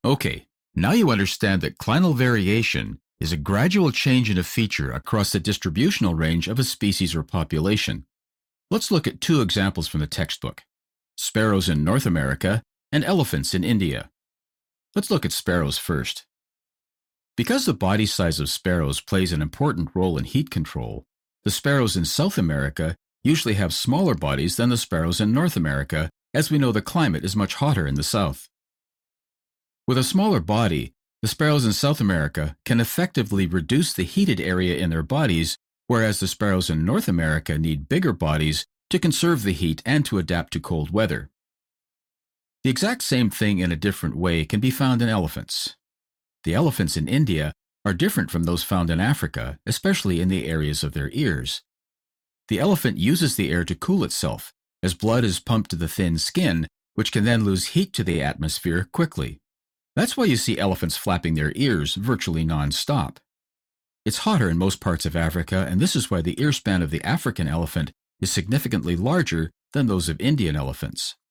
Okay, now you understand that clinal variation is a gradual change in a feature across the distributional range of a species or population. Let's look at two examples from the textbook: sparrows in North America and elephants in India. Let's look at sparrows first. Because the body size of sparrows plays an important role in heat control, the sparrows in South America usually have smaller bodies than the sparrows in North America, as we know the climate is much hotter in the south. With a smaller body, the sparrows in South America can effectively reduce the heated area in their bodies, whereas the sparrows in North America need bigger bodies to conserve the heat and to adapt to cold weather. The exact same thing in a different way can be found in elephants. The elephants in India are different from those found in Africa, especially in the areas of their ears. The elephant uses the air to cool itself, as blood is pumped to the thin skin, which can then lose heat to the atmosphere quickly. That's why you see elephants flapping their ears virtually non-stop. It's hotter in most parts of Africa, and this is why the ear span of the African elephant is significantly larger than those of Indian elephants.